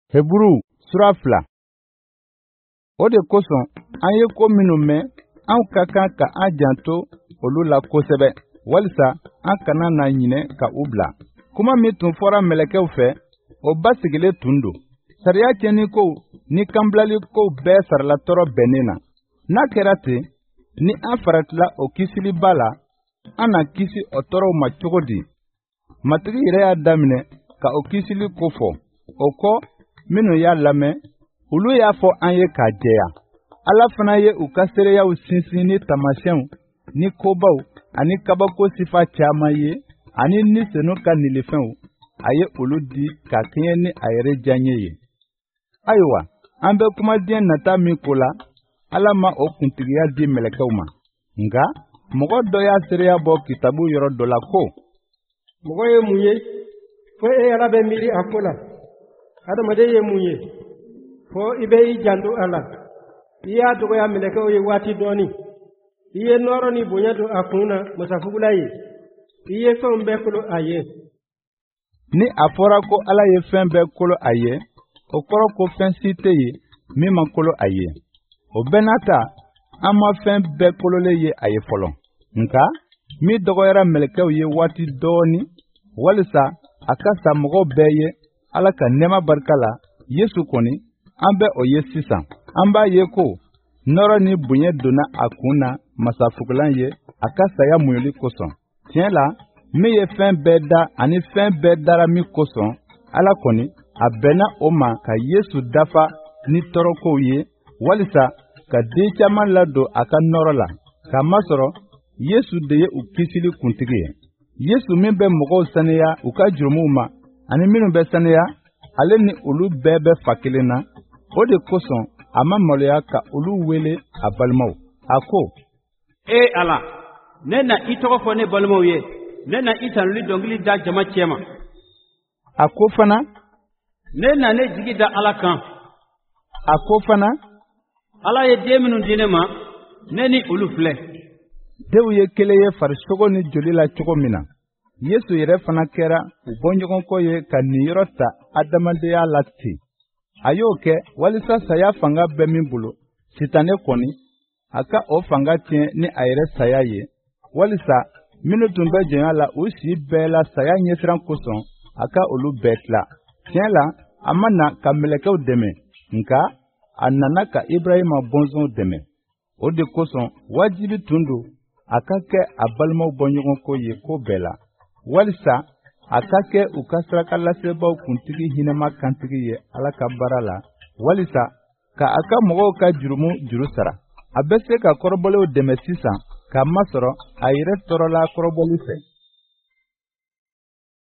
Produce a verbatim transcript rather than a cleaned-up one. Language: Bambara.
Hebrew sura fila. O de kosɔn an ye ko minnu mɛn an ka kan ka an janto olu la kosɛbɛ walisa an kana na ɲinɛ ka u bila. Kuma min tun fɔra mɛlɛkɛw fɛ o basigilen tun don. Sariya tiɲɛnikow ni kanbilalikow bɛɛ sarala tɔɔrɔ bɛnnen na. N'a kɛra ten, ni an faratila o kisiliba la, an na kisi o tɔɔrɔw ma cogo di? Matigi yɛrɛ y'a daminɛ ka o kisili kofɔ. O kɔ minnu y'a lamɛn, olu y'a fɔ an ye k'a jɛya. Ala fana ye u ka seereyaw sinsin ni taamasiyɛnw ni kobaw ani kabako sifa caman ye ani ni senu ka nilifɛnw. A ye olu di ka kɛɲɛ ni a yɛrɛ diyaɲe ye. Ayiwa, an bɛ kuma diɲɛ nata min ko la, Ala ma o kuntigiya di mɛlɛkɛw ma. Nka mɔgɔ dɔ y'a seereya bɔ kitabu yɔrɔ dɔ la ko, mɔgɔ ye mun ye fo e Ala bɛ miiri a ko la? Adamaden ye mun ye fo i bɛ i janto a la? I y'a dɔgɔya mɛlɛkɛw ye waati dɔɔni. I ye nɔɔrɔ ni bonya don a kun na masafugula ye. I ye fɛnw bɛɛ kolo a ye. Ni a fɔra ko Ala ye fɛn bɛɛ kolo a ye, o kɔrɔ ko fɛn si tɛ ye min ma kolo a ye. O bɛɛ n'a ta, an ma fɛn bɛɛ kololen ye a ye fɔlɔ. Nka min dɔgɔyara mɛlɛkɛw ye waati dɔɔni, walisa a ka sa mɔgɔw bɛɛ ye Ala ka nɛɛma barika la, Yesu kɔni, an bɛ o ye sisan. An b'a ye ko nɔrɔ ni bonya donna a kun na masafugulan ye a ka saya muɲuli kosɔn. Tiɲɛ la, min ye fɛn bɛɛ da ani fɛn bɛɛ dara min kosɔn, Ala kɔni, a bɛnna o ma ka Yesu dafa ni tɔɔrɔkow ye, walisa ka den caman ladon a ka nɔrɔ la. K'a masɔrɔ, Yesu de ye u kisili kuntigi ye. Yesu min bɛ mɔgɔw saniya u ka jurumuw ma, ani minnu bɛ saniya, ale ni olu bɛɛ bɛ fa kelen na. O de kosɔn, a ma maloya ka olu wele a balimaw. A ko, E Ala, ne na i tɔgɔ fɔ ne balimaw ye, ne na i tanuli dɔnkili da jama cɛ ma. A ko fana, ne na ne jigi da Ala kan. A ko fana, Ala ye den minnu di ne ma, ne ni olu filɛ. Denw ye kelen ye farisogo ni joli la cogo min na, Yesu yɛrɛ fana kɛra u bɔɲɔgɔnko ye ka nin yɔrɔ ta adamadenya la ten. A y'o kɛ walisa saya fanga bɛ min bolo, Sitanɛ kɔni, a ka o fanga tiɲɛ ni a yɛrɛ saya ye, walisa minnu tun bɛ jɔnya la u si bɛɛ la saya ɲɛsiran kosɔn, a ka olu bɛɛ tila. Tiɲɛ la, a ma na ka mɛlɛkɛw dɛmɛ, nka a nana ka Ibrahima bɔnsɔnw dɛmɛ. O de kosɔn wajibi tun don a ka kɛ a balimaw bɔɲɔgɔnko ye ko bɛɛ la, walisa a ka kɛ u ka saraka lasebaaw kuntigi hinɛma kantigi ye Ala ka baara la, walisa ka a ka mɔgɔw ka jurumu juru sara. A bɛ se ka kɔrɔbɔlenw dɛmɛ sisan, k'a masɔrɔ a yɛrɛ tɔɔrɔla kɔrɔbɔli fɛ.